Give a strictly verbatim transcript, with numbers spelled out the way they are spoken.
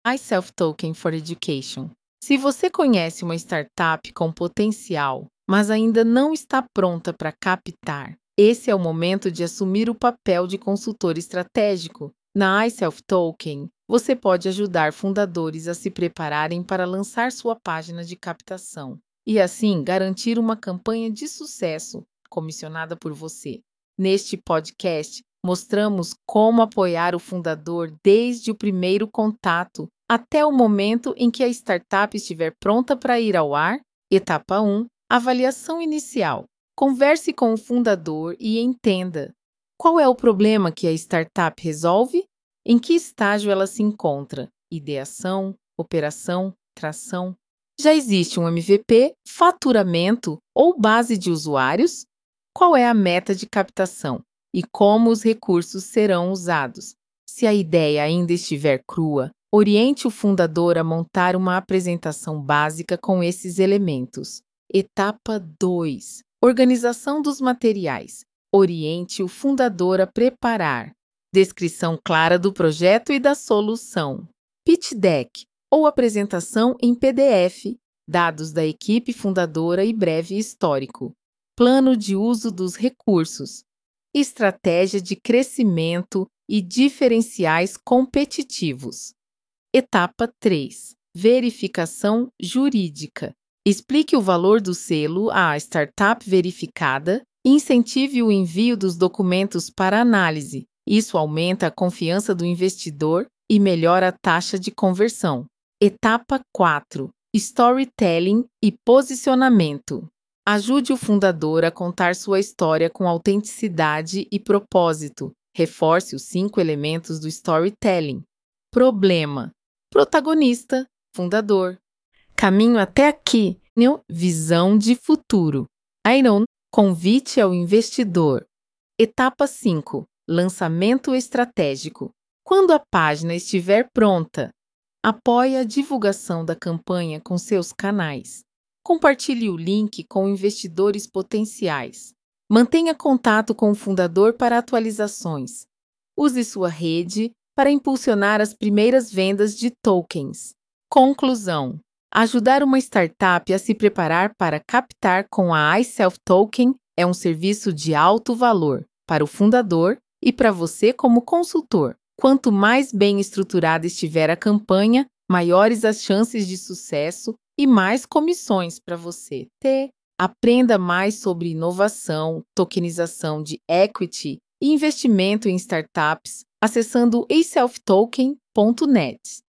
iSelf Token for Education. Se você conhece uma startup com potencial, mas ainda não está pronta para captar, esse é o momento de assumir o papel de consultor estratégico. Na iSelf Token, você pode ajudar fundadores a se prepararem para lançar sua página de captação e, assim, garantir uma campanha de sucesso comissionada por você. Neste podcast, mostramos como apoiar o fundador desde o primeiro contato até o momento em que a startup estiver pronta para ir ao ar. Etapa um. Avaliação inicial. Converse com o fundador e entenda qual é o problema que a startup resolve, em que estágio ela se encontra, ideação, operação, tração. Já existe um M V P, faturamento ou base de usuários? Qual é a meta de captação e como os recursos serão usados? Se a ideia ainda estiver crua, oriente o fundador a montar uma apresentação básica com esses elementos. Etapa dois. Organização dos materiais. Oriente o fundador a preparar descrição clara do projeto e da solução, pitch deck ou apresentação em P D F, dados da equipe fundadora e breve histórico, plano de uso dos recursos, estratégia de crescimento e diferenciais competitivos. Etapa três. Verificação jurídica. Explique o valor do selo à startup verificada e incentive o envio dos documentos para análise. Isso aumenta a confiança do investidor e melhora a taxa de conversão. Etapa quatro. Storytelling e posicionamento. Ajude o fundador a contar sua história com autenticidade e propósito. Reforce os cinco elementos do storytelling. Problema. Protagonista. Fundador. Caminho até aqui. Visão de futuro. Iron. Convite ao investidor. Etapa cinco. Lançamento estratégico. Quando a página estiver pronta, apoie a divulgação da campanha com seus canais. Compartilhe o link com investidores potenciais. Mantenha contato com o fundador para atualizações. Use sua rede para impulsionar as primeiras vendas de tokens. Conclusão. Ajudar uma startup a se preparar para captar com a iSelf Token é um serviço de alto valor para o fundador e para você como consultor. Quanto mais bem estruturada estiver a campanha, maiores as chances de sucesso e mais comissões para você ter. Aprenda mais sobre inovação, tokenização de equity e investimento em startups acessando iself token ponto net.